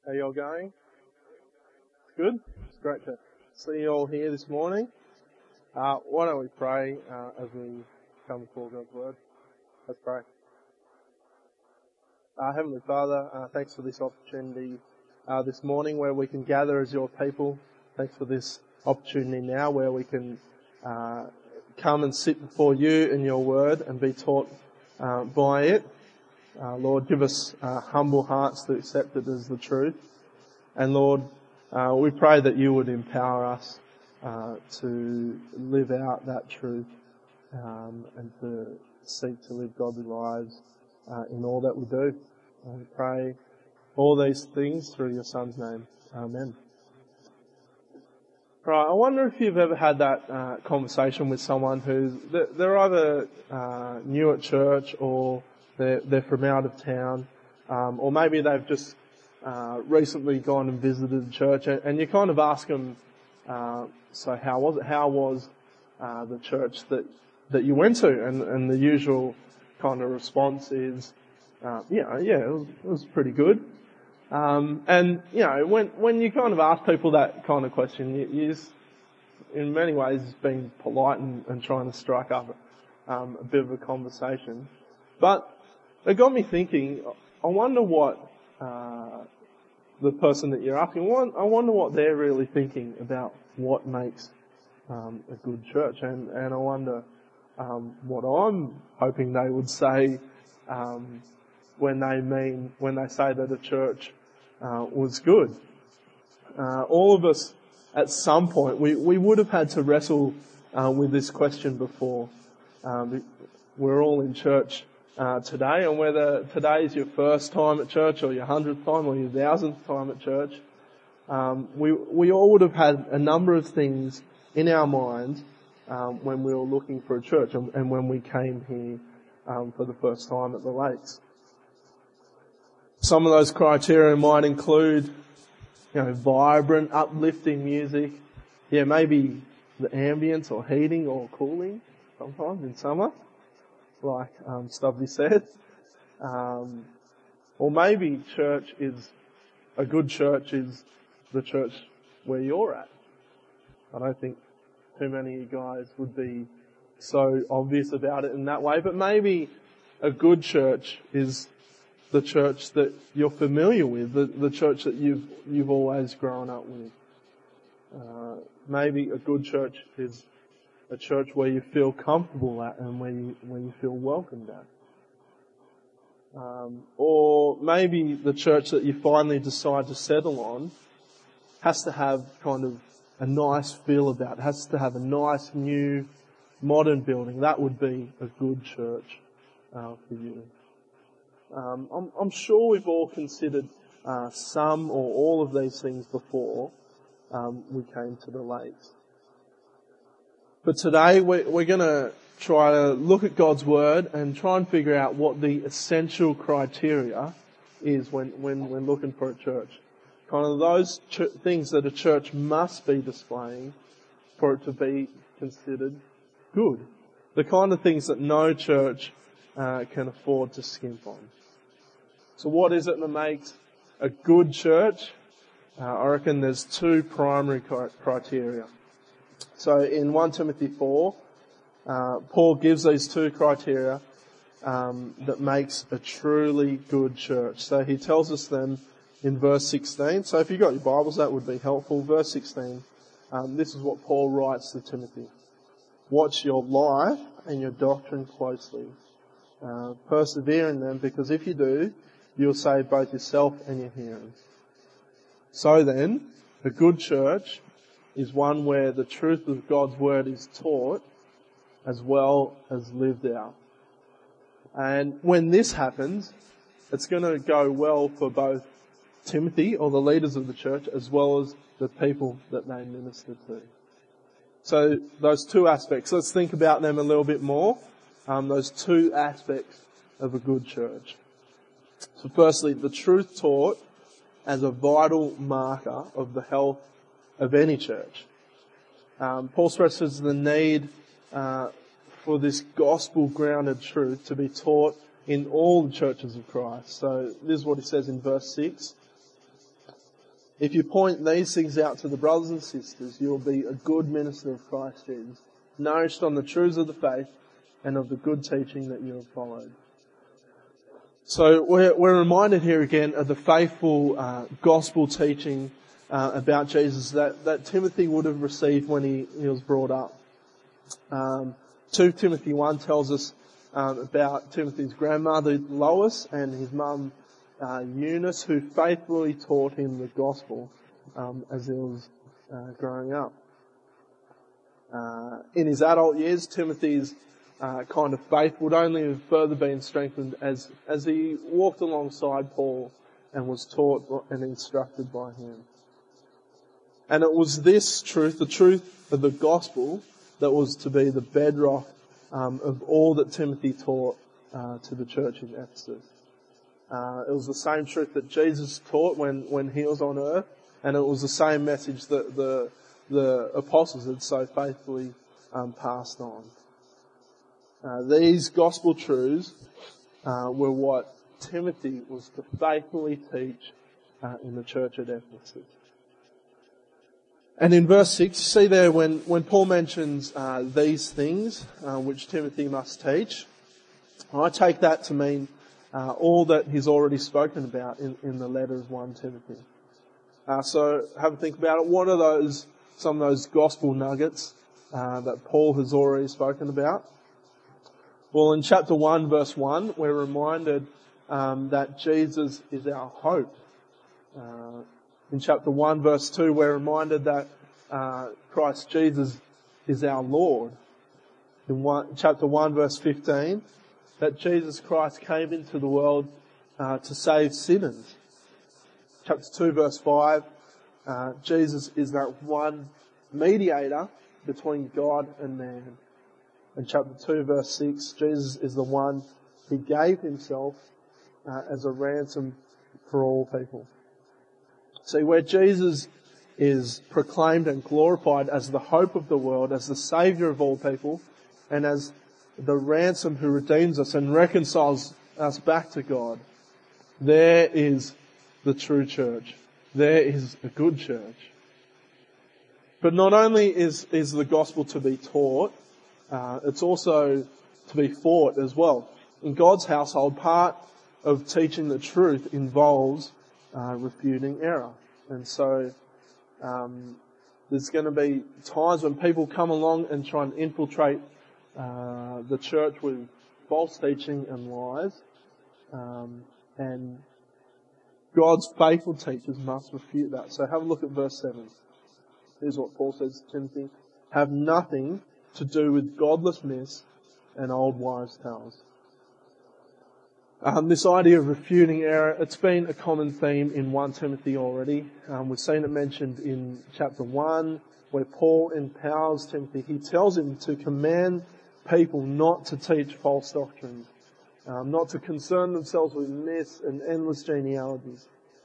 How you all going? Good? It's great to see you all here this morning. Why don't we pray as we come before God's Word? Let's pray. Heavenly Father, thanks for this opportunity this morning where we can gather as your people. Thanks for this opportunity now where we can come and sit before you and your Word and be taught by it. Lord, give us humble hearts to accept it as the truth. And Lord, we pray that you would empower us to live out that truth and to seek to live godly lives in all that we do. We pray all these things through your Son's name. Amen. Right, I wonder if you've ever had that conversation with someone who's they're either new at church or they're from out of town, or maybe they've just recently gone and visited the church, and you kind of ask them, so how was it? How was the church that you went to? And the usual kind of response is, it was pretty good. And you know, when you kind of ask people that kind of question, you just, in many ways, being polite and trying to strike up a bit of a conversation. But it got me thinking, I wonder what the person that you're asking, I wonder what they're really thinking about what makes a good church. And I wonder what I'm hoping they would say when they say that a church was good. All of us, at some point, we would have had to wrestle with this question before. We're all in church today, and whether today is your first time at church or your 100th time or your 1000th time at church, we all would have had a number of things in our minds when we were looking for a church and when we came here for the first time at the Lakes. Some of those criteria might include, vibrant, uplifting music. Yeah, maybe the ambience or heating or cooling sometimes in summer, like Stubby said. Or maybe a good church is the church where you're at. I don't think too many of you guys would be so obvious about it in that way, but maybe a good church is the church that you're familiar with, the church that you've always grown up with. Maybe a good church is a church where you feel comfortable at and where you feel welcomed at. Or maybe the church that you finally decide to settle on has to have kind of a nice feel about it, has to have a nice new modern building. That would be a good church for you. I'm sure we've all considered some or all of these things before we came to the Lakes. But today we're going to try to look at God's Word and try and figure out what the essential criteria is when we're looking for a church. Kind of those things that a church must be displaying for it to be considered good. The kind of things that no church can afford to skimp on. So what is it that makes a good church? I reckon there's two primary criteria. So in 1 Timothy 4, Paul gives these two criteria that makes a truly good church. So he tells us them in verse 16. So if you've got your Bibles, that would be helpful. Verse 16, this is what Paul writes to Timothy. Watch your life and your doctrine closely. Persevere in them, because if you do, you'll save both yourself and your hearers. So then, a good church is one where the truth of God's Word is taught as well as lived out. And when this happens, it's going to go well for both Timothy, or the leaders of the church, as well as the people that they minister to. So those two aspects, let's think about them a little bit more. Those two aspects of a good church. So firstly, the truth taught as a vital marker of the health of any church. Paul stresses the need for this gospel-grounded truth to be taught in all the churches of Christ. So this is what he says in verse 6. If you point these things out to the brothers and sisters, you will be a good minister of Christ Jesus, nourished on the truths of the faith and of the good teaching that you have followed. So we're reminded here again of the faithful gospel teaching about Jesus that Timothy would have received when he was brought up. 2 Timothy 1 tells us about Timothy's grandmother Lois and his mum Eunice, who faithfully taught him the gospel as he was growing up. In his adult years, Timothy's kind of faith would only have further been strengthened as he walked alongside Paul and was taught and instructed by him. And it was this truth, the truth of the gospel, that was to be the bedrock of all that Timothy taught to the church in Ephesus. It was the same truth that Jesus taught when he was on earth, and it was the same message that the apostles had so faithfully passed on. These gospel truths were what Timothy was to faithfully teach in the church at Ephesus. And in verse 6, you see there when Paul mentions these things which Timothy must teach, I take that to mean all that he's already spoken about in the letter of 1 Timothy. So have a think about it. What are some of those gospel nuggets that Paul has already spoken about? Well, in chapter 1, verse 1, we're reminded that Jesus is our hope. In chapter 1, verse 2, we're reminded that Christ Jesus is our Lord. In chapter 1, verse 15, that Jesus Christ came into the world to save sinners. Chapter 2, verse 5, Jesus is that one mediator between God and man. In chapter 2, verse 6, Jesus is the one who gave himself as a ransom for all people. See, where Jesus is proclaimed and glorified as the hope of the world, as the Saviour of all people, and as the ransom who redeems us and reconciles us back to God, there is the true church. There is a good church. But not only is the gospel to be taught, it's also to be fought as well. In God's household, part of teaching the truth involves refuting error. And so there's going to be times when people come along and try and infiltrate the church with false teaching and lies. And God's faithful teachers must refute that. So have a look at verse 7. Here's what Paul says to Timothy. Have nothing to do with godless myths and old wives' tales. This idea of refuting error, it's been a common theme in 1 Timothy already. We've seen it mentioned in chapter 1, where Paul empowers Timothy. He tells him to command people not to teach false doctrines, not to concern themselves with myths and endless genealogies.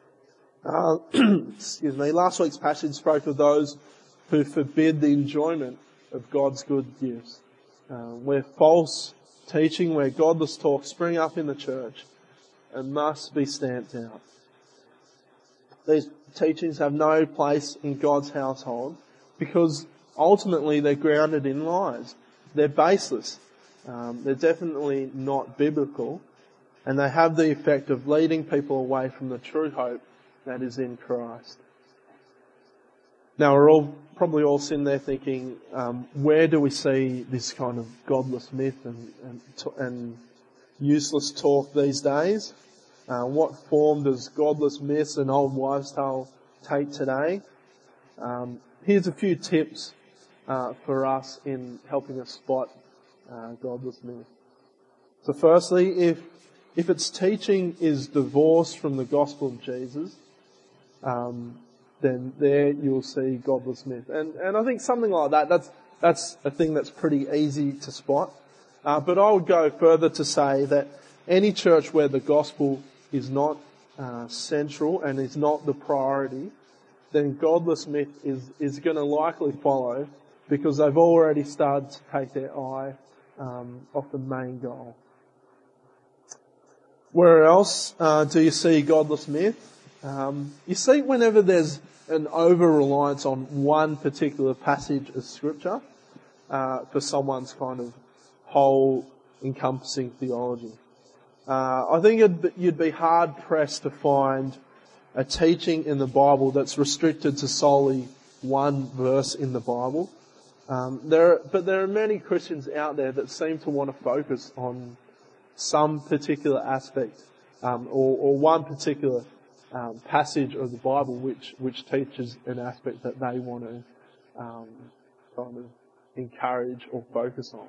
Excuse me. Last week's passage spoke of those who forbid the enjoyment of God's good gifts, where false teaching, where godless talk spring up in the church and must be stamped out. These teachings have no place in God's household because ultimately they're grounded in lies. They're baseless. They're definitely not biblical, and they have the effect of leading people away from the true hope that is in Christ. Now, we're probably all sitting there thinking, where do we see this kind of godless myth and useless talk these days? What form does godless myths and old wives' tale take today? Here's a few tips for us in helping us spot godless myth. So firstly, if its teaching is divorced from the gospel of Jesus, then there you'll see godless myth. And I think something like that's a thing that's pretty easy to spot. But I would go further to say that any church where the gospel is not central and is not the priority, then godless myth is going to likely follow because they've already started to take their eye off the main goal. Where else do you see godless myth? You see, whenever there's an over-reliance on one particular passage of Scripture for someone's kind of whole encompassing theology, I think you'd be hard-pressed to find a teaching in the Bible that's restricted to solely one verse in the Bible. But there are many Christians out there that seem to want to focus on some particular aspect or one particular passage of the Bible which teaches an aspect that they want to kind of encourage or focus on.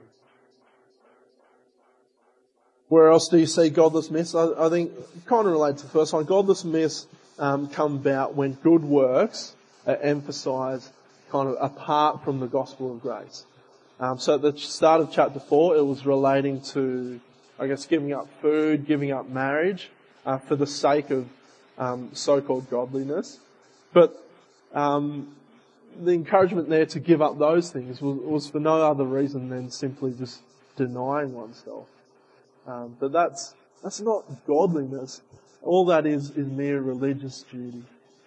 Where else do you see godless myths? I think kind of related to the first one. Godless myths come about when good works are emphasised kind of apart from the gospel of grace. So at the start of chapter 4, it was relating to, I guess, giving up food, giving up marriage for the sake of so-called godliness. But the encouragement there to give up those things was for no other reason than simply just denying oneself. But that's not godliness. All that is mere religious duty.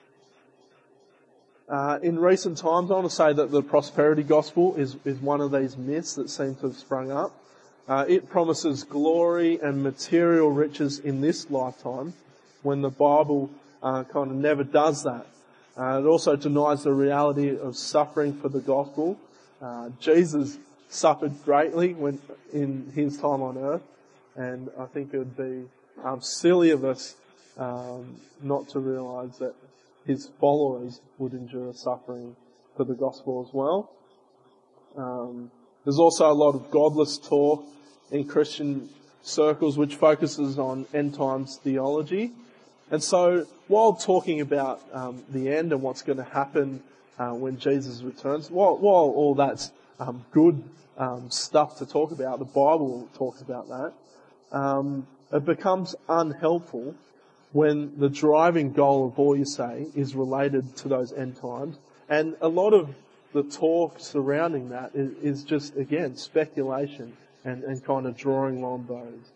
In recent times, I want to say that the prosperity gospel is one of these myths that seem to have sprung up. It promises glory and material riches in this lifetime, when the Bible kind of never does that. It also denies the reality of suffering for the gospel. Jesus suffered greatly in his time on earth, and I think it would be silly of us not to realise that his followers would endure suffering for the gospel as well. There's also a lot of godless talk in Christian circles which focuses on end times theology. And so while talking about the end and what's going to happen when Jesus returns, while all that's good stuff to talk about, the Bible talks about that, it becomes unhelpful when the driving goal of all you say is related to those end times. And a lot of the talk surrounding that is just, again, speculation and kind of drawing long bows.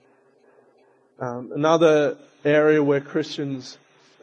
Another area where Christians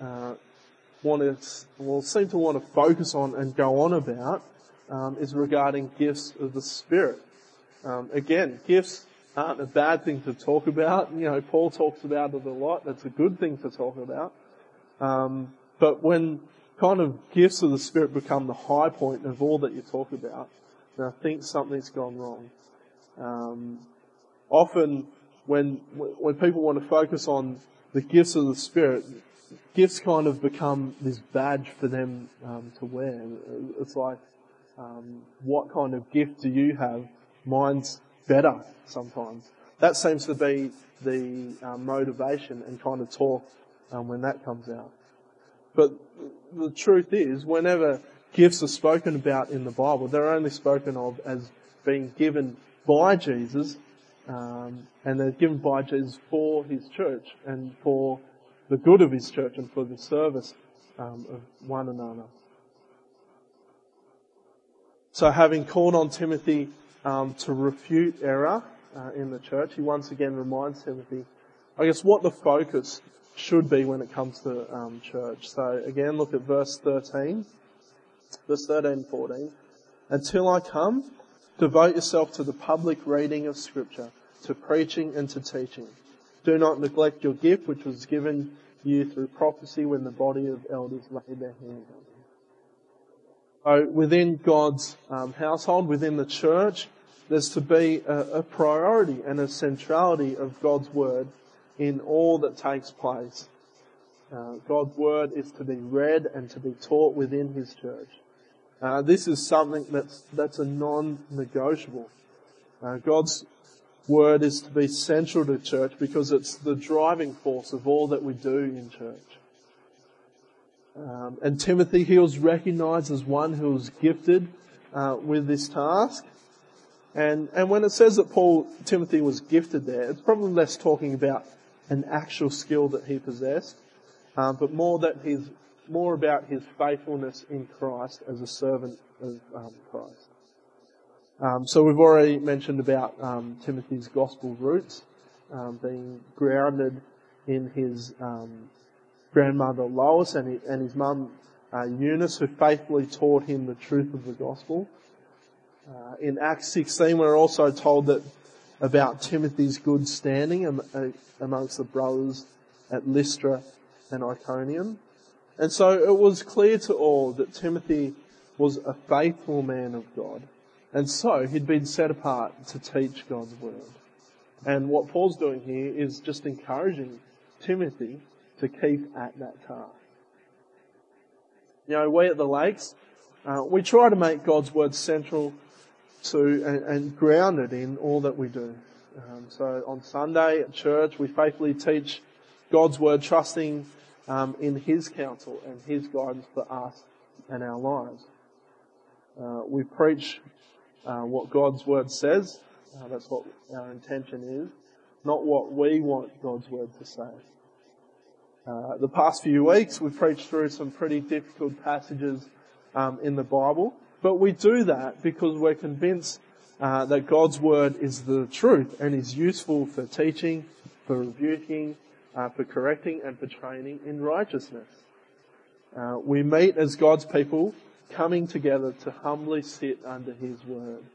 seem to want to focus on and go on about is regarding gifts of the Spirit. Again, gifts aren't a bad thing to talk about. You know, Paul talks about it a lot. That's a good thing to talk about. But when kind of gifts of the Spirit become the high point of all that you talk about, then I think something's gone wrong. Often when people want to focus on the gifts of the Spirit, gifts kind of become this badge for them to wear. It's like, what kind of gift do you have? Mine's better sometimes. That seems to be the motivation and kind of talk when that comes out. But the truth is, whenever gifts are spoken about in the Bible, they're only spoken of as being given by Jesus, and they're given by Jesus for his church and for the good of his church and for the service of one another. So having called on Timothy to refute error in the church, he once again reminds Timothy, I guess, what the focus should be when it comes to church. So again, look at verse 13 and 14. Until I come, devote yourself to the public reading of Scripture, to preaching and to teaching. Do not neglect your gift, which was given you through prophecy when the body of elders laid their hands on you. So within God's household, within the church, there's to be a priority and a centrality of God's Word in all that takes place. God's Word is to be read and to be taught within His church. This is something that's a non-negotiable. God's Word is to be central to church because it's the driving force of all that we do in church. And Timothy, he was recognised as one who was gifted with this task. And when it says that Timothy was gifted there, it's probably less talking about an actual skill that he possessed, but more about his faithfulness in Christ as a servant of Christ. So we've already mentioned about Timothy's gospel roots being grounded in his grandmother Lois and his mum Eunice, who faithfully taught him the truth of the gospel. In Acts 16, we're also told that about Timothy's good standing amongst the brothers at Lystra and Iconium. And so it was clear to all that Timothy was a faithful man of God. And so he'd been set apart to teach God's word. And what Paul's doing here is just encouraging Timothy to keep at that task. You know, we at the Lakes, we try to make God's word central to and grounded in all that we do. So on Sunday at church, we faithfully teach God's word, trusting in His counsel and His guidance for us and our lives. We preach what God's word says. That's what our intention is, not what we want God's word to say. The past few weeks, we've preached through some pretty difficult passages in the Bible, but we do that because we're convinced that God's word is the truth and is useful for teaching, for rebuking, for correcting and for training in righteousness. We meet as God's people, coming together to humbly sit under His word.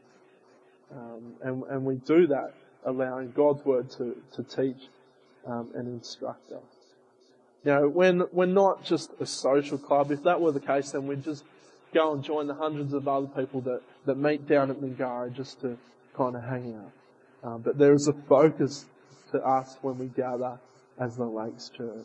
And we do that, allowing God's word to teach and instruct us. You know, we're not just a social club. If that were the case, then we'd just go and join the hundreds of other people that meet down at Mingara just to kind of hang out. But there is a focus to us when we gather as the Lakes Church.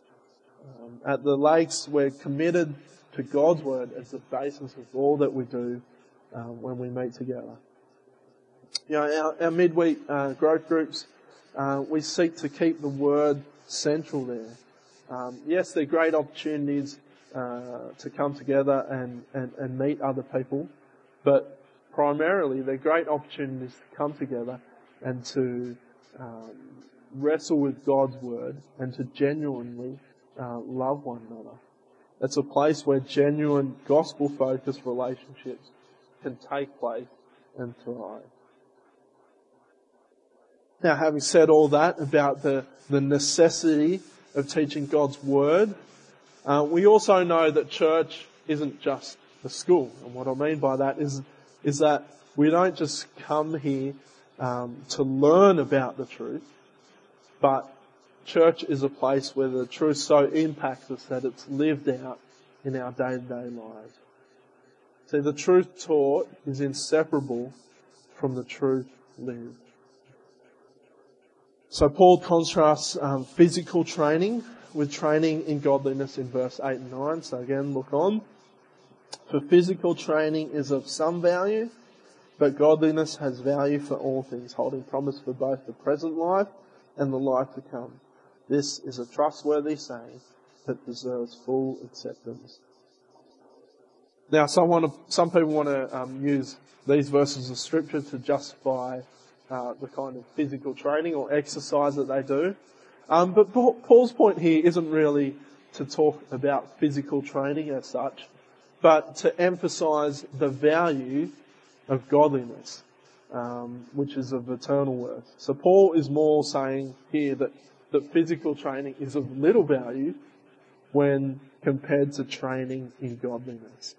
At the Lakes, we're committed to God's word as the basis of all that we do when we meet together. You know, our midweek growth groups, we seek to keep the word central there. Yes, they're great opportunities to come together and meet other people, but primarily they're great opportunities to come together and to wrestle with God's word and to genuinely love one another. It's a place where genuine gospel-focused relationships can take place and thrive. Now, having said all that about the necessity of teaching God's word, we also know that church isn't just a school. And what I mean by that is that we don't just come here to learn about the truth, but church is a place where the truth so impacts us that it's lived out in our day-to-day lives. See, the truth taught is inseparable from the truth lived. So Paul contrasts physical training with training in godliness in verse 8 and 9. So again, look on. For physical training is of some value, but godliness has value for all things, holding promise for both the present life and the life to come. This is a trustworthy saying that deserves full acceptance. Now, some people want to use these verses of Scripture to justify the kind of physical training or exercise that they do. But Paul's point here isn't really to talk about physical training as such, but to emphasise the value of godliness, which is of eternal worth. So Paul is more saying here that physical training is of little value when compared to training in godliness.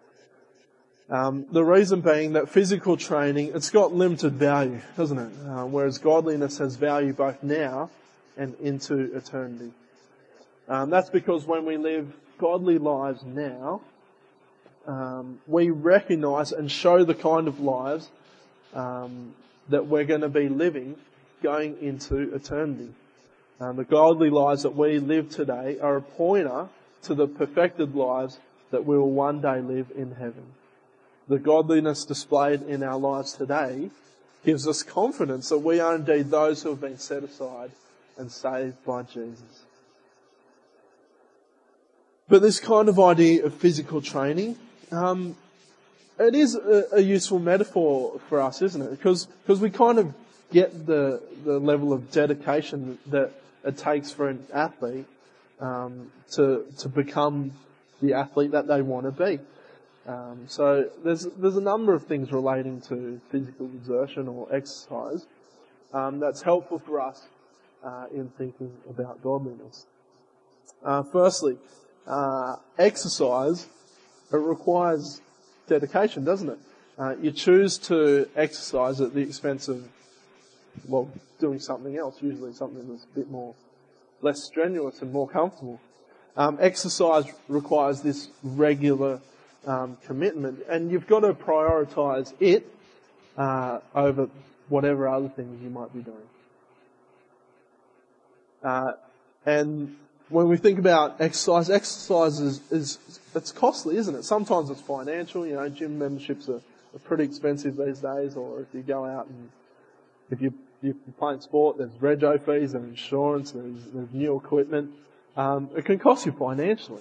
The reason being that physical training, it's got limited value, doesn't it? Whereas godliness has value both now and into eternity. That's because when we live godly lives now, we recognise and show the kind of lives that we're going to be living going into eternity. The godly lives that we live today are a pointer to the perfected lives that we will one day live in heaven. The godliness displayed in our lives today gives us confidence that we are indeed those who have been set aside and saved by Jesus. But this kind of idea of physical training, it is a useful metaphor for us, isn't it? Because we kind of get the level of dedication that it takes for an athlete to become the athlete that they want to be. So there's a number of things relating to physical exertion or exercise that's helpful for us in thinking about godliness. Firstly, exercise, it requires dedication, doesn't it? You choose to exercise at the expense of, doing something else, usually something that's a bit less strenuous and more comfortable. Exercise requires this regular commitment, and you've got to prioritise it over whatever other things you might be doing. And when we think about exercise is it's costly, isn't it? Sometimes it's financial. Gym memberships are pretty expensive these days, or if you go out and if you're playing sport, there's rego fees and insurance, there's new equipment. It can cost you financially.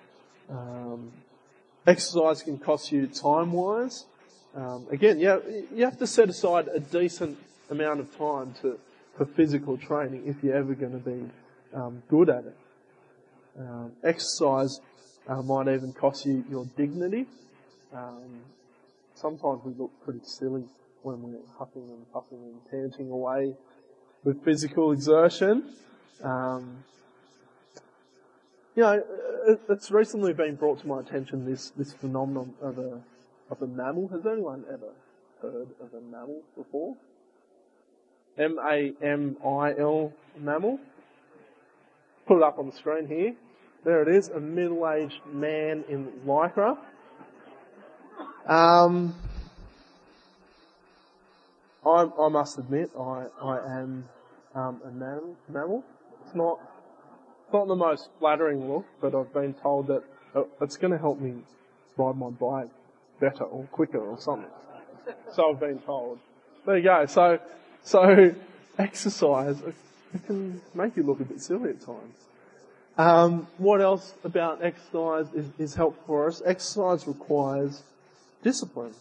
Exercise can cost you time-wise. Again, you have to set aside a decent amount of time for physical training if you're ever going to be good at it. Exercise might even cost you your dignity. Sometimes we look pretty silly when we're huffing and puffing and panting away with physical exertion. It's recently been brought to my attention this phenomenon of a mammal. Has anyone ever heard of a mammal before? MAMIL, mammal. Put it up on the screen here. There it is, a middle-aged man in lycra. I must admit, I am a mammal. It's not the most flattering look, but I've been told that it's going to help me ride my bike better or quicker or something. So I've been told. There you go. So exercise, it can make you look a bit silly at times. What else about exercise is helpful for us? Exercise requires discipline.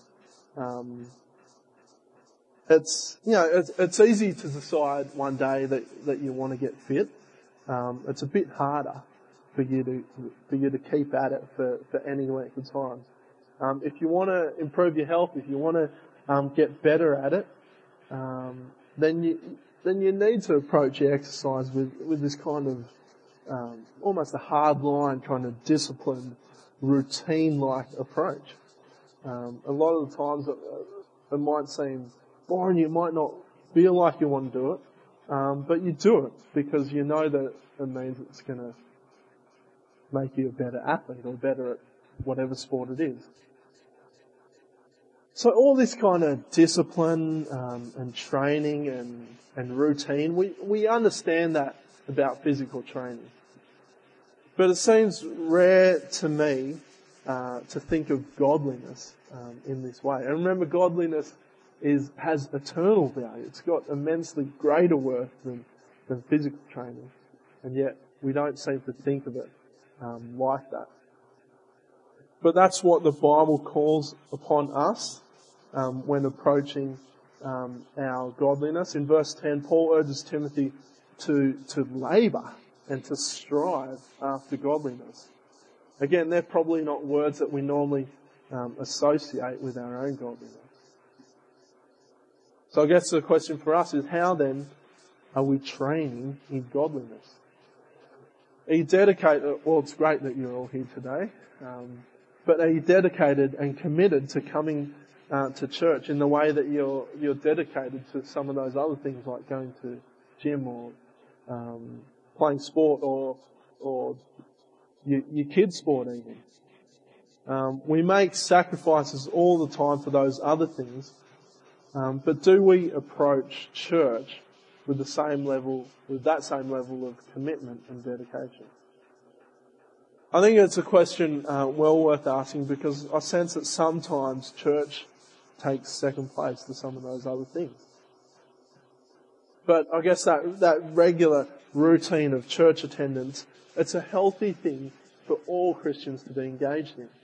It's easy to decide one day that you want to get fit. It's a bit harder for you to keep at it for any length of time. If you want to improve your health, if you want to get better at it, then you need to approach your exercise with this kind of almost a hard line, kind of disciplined, routine-like approach. A lot of the times it might seem boring, you might not feel like you want to do it, but you do it because you know that it means it's going to make you a better athlete or better at whatever sport it is. So all this kind of discipline and training and routine, we understand that about physical training. But it seems rare to me to think of godliness in this way. And remember, godliness has eternal value. It's got immensely greater worth than physical training. And yet we don't seem to think of it like that. But that's what the Bible calls upon us when approaching our godliness. In verse 10, Paul urges Timothy to labour and to strive after godliness. Again, they're probably not words that we normally associate with our own godliness. So I guess the question for us is, how then are we training in godliness? Are you dedicated? Well, it's great that you're all here today, but are you dedicated and committed to coming to church in the way that you're dedicated to some of those other things like going to gym or playing sport or your kids' sport even? We make sacrifices all the time for those other things, but do we approach church with that same level of commitment and dedication? I think it's a question well worth asking, because I sense that sometimes church takes second place to some of those other things. But I guess that regular routine of church attendance, it's a healthy thing for all Christians to be engaged in.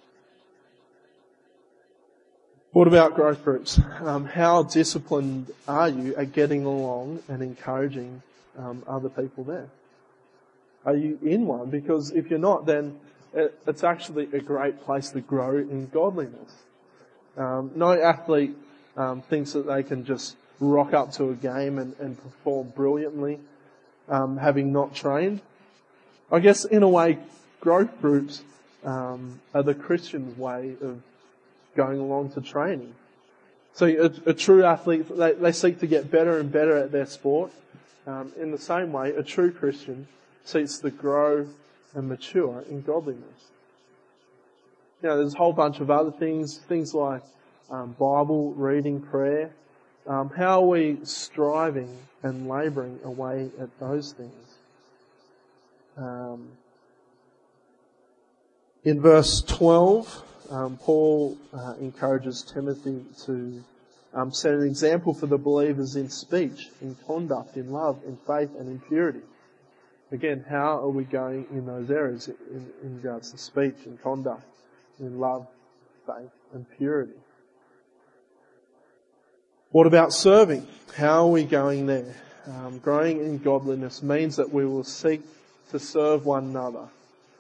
What about growth groups? How disciplined are you at getting along and encouraging other people there? Are you in one? Because if you're not, then it's actually a great place to grow in godliness. No athlete thinks that they can just rock up to a game and perform brilliantly, having not trained. I guess in a way, growth groups are the Christian's way of going along to training. So a true athlete, they seek to get better and better at their sport. In the same way, a true Christian seeks to grow and mature in godliness. There's a whole bunch of other things like Bible reading, prayer. How are we striving and labouring away at those things? In verse 12, Paul encourages Timothy to set an example for the believers in speech, in conduct, in love, in faith and in purity. Again, how are we going in those areas in regards to speech and conduct, in love, faith and purity? What about serving? How are we going there? Growing in godliness means that we will seek to serve one another.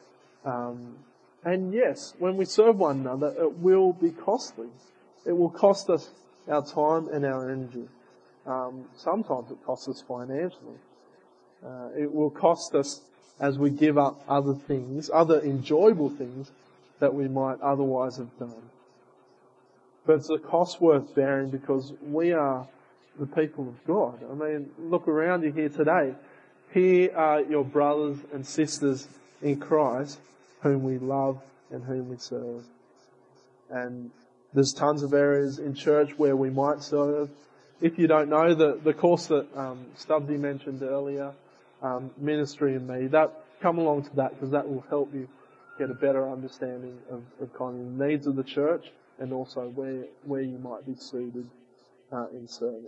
And yes, when we serve one another, it will be costly. It will cost us our time and our energy. Sometimes it costs us financially. It will cost us as we give up other things, other enjoyable things that we might otherwise have done. But it's a cost worth bearing because we are the people of God. I mean, look around you here today. Here are your brothers and sisters in Christ whom we love and whom we serve. And there's tons of areas in church where we might serve. If you don't know, the course that Stubbsy mentioned earlier, Ministry in Me, come along to that because that will help you get a better understanding of kind of the needs of the church and also where you might be suited in serving.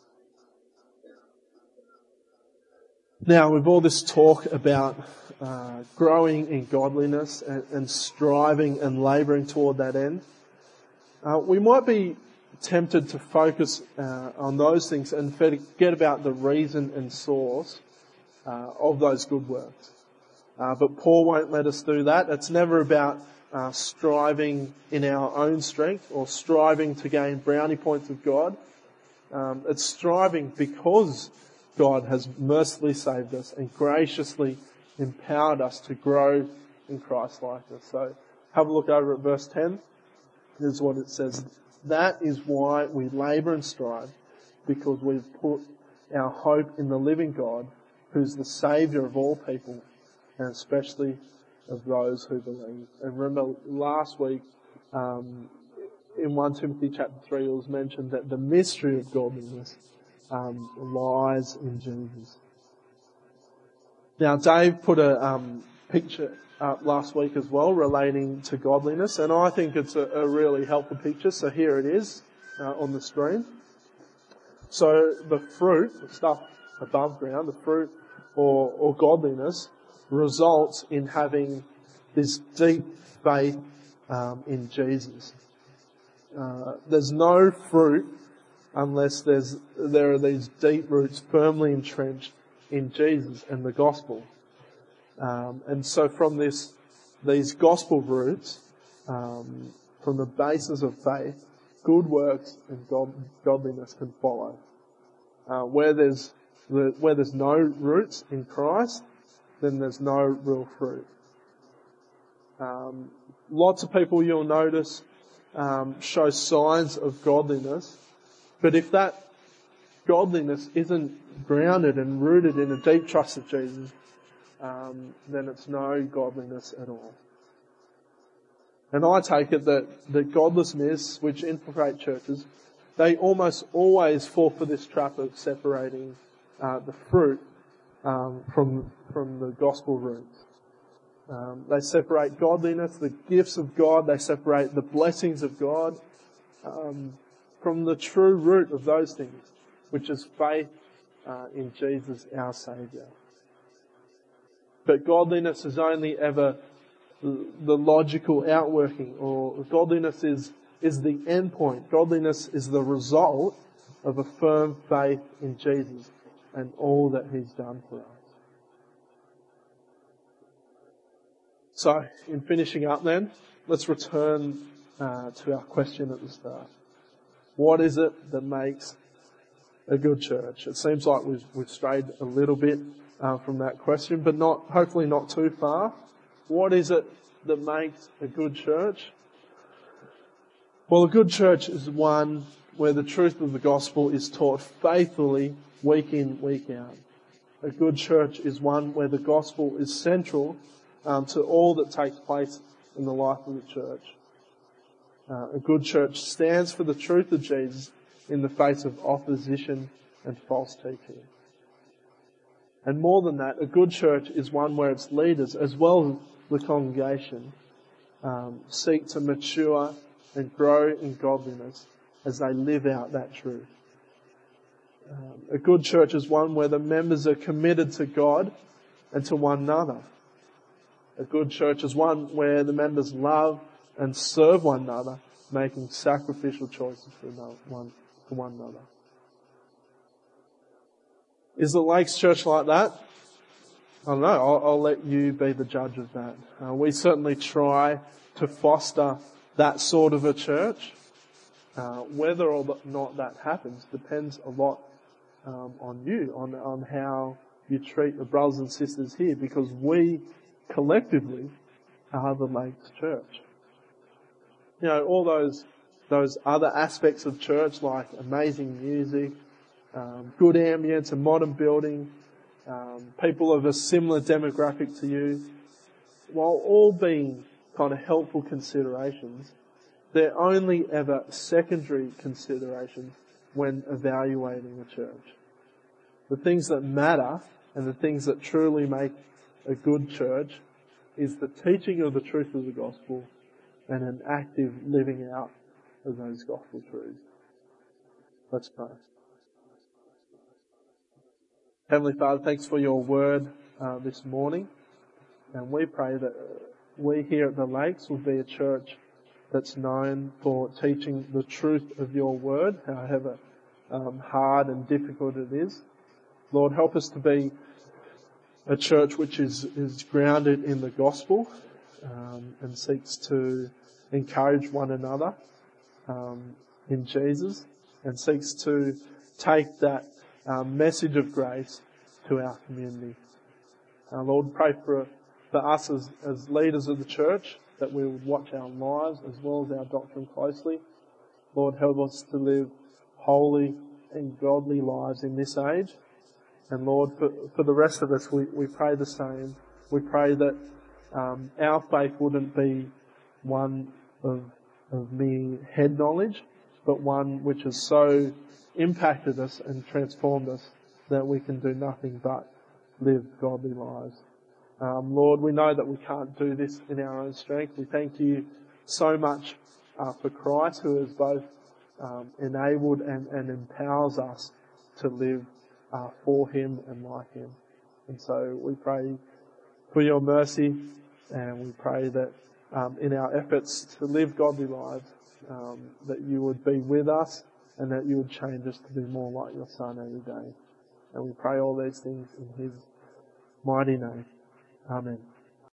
Now, with all this talk about growing in godliness and striving and labouring toward that end, we might be tempted to focus on those things and forget about the reason and source of those good works. But Paul won't let us do that. It's never about striving in our own strength or striving to gain brownie points with God. It's striving because God has mercifully saved us and graciously empowered us to grow in Christ-likeness. So have a look over at verse 10. This is what it says. That is why we labour and strive, because we've put our hope in the living God, who's the Saviour of all people, and especially of those who believe. And remember, last week, in 1 Timothy chapter 3, it was mentioned that the mystery of godliness lies in Jesus. Now, Dave put a picture up last week as well relating to godliness, and I think it's a really helpful picture. So here it is on the screen. So the fruit, the stuff above ground, the fruit or godliness, results in having this deep faith in Jesus. There's no fruit unless there are these deep roots firmly entrenched in Jesus and the gospel. And so from these gospel roots, from the basis of faith, good works and godliness can follow. Where there's no roots in Christ, then there's no real fruit. Lots of people you'll notice show signs of godliness, but if that godliness isn't grounded and rooted in a deep trust of Jesus, then it's no godliness at all. And I take it that godlessness, which infiltrate churches, they almost always fall for this trap of separating the fruit from the gospel roots. They separate godliness, the gifts of God, they separate the blessings of God from the true root of those things, which is faith in Jesus, our Saviour. But godliness is only ever the logical outworking, or godliness is the end point. Godliness is the result of a firm faith in Jesus and all that He's done for us. So, in finishing up then, let's return to our question at the start. What is it that makes a good church? It seems like we've strayed a little bit from that question, but hopefully not too far. What is it that makes a good church? Well, a good church is one where the truth of the gospel is taught faithfully week in, week out. A good church is one where the gospel is central to all that takes place in the life of the church. A good church stands for the truth of Jesus in the face of opposition and false teaching. And more than that, a good church is one where its leaders, as well as the congregation, seek to mature and grow in godliness as they live out that truth. A good church is one where the members are committed to God and to one another. A good church is one where the members love and serve one another, making sacrificial choices for one another. Is the Lakes Church like that? I don't know. I'll let you be the judge of that. We certainly try to foster that sort of a church. Whether or not that happens depends a lot on you, on how you treat the brothers and sisters here, because we collectively are the Lakes Church. You know, all those other aspects of church, like amazing music, good ambience, a modern building, people of a similar demographic to you, while all being kind of helpful considerations, they're only ever secondary considerations when evaluating a church. The things that matter and the things that truly make a good church is the teaching of the truth of the gospel and an active living out of those gospel truths. Let's pray. Heavenly Father, thanks for your word this morning. And we pray that we here at the Lakes will be a church that's known for teaching the truth of your word, however hard and difficult it is. Lord, help us to be a church which is grounded in the gospel and seeks to encourage one another in Jesus, and seeks to take that message of grace to our community. Lord, pray for us as leaders of the church, that we would watch our lives as well as our doctrine closely. Lord, help us to live holy and godly lives in this age. And Lord, for the rest of us, we pray the same. We pray that our faith wouldn't be one of mere head knowledge, but one which has so impacted us and transformed us that we can do nothing but live godly lives. Lord, we know that we can't do this in our own strength. We thank you so much for Christ, who has both enabled and empowers us to live for him and like him. And so we pray for your mercy, and we pray that in our efforts to live godly lives, that you would be with us and that you would change us to be more like your Son every day. And we pray all these things in his mighty name. Amen.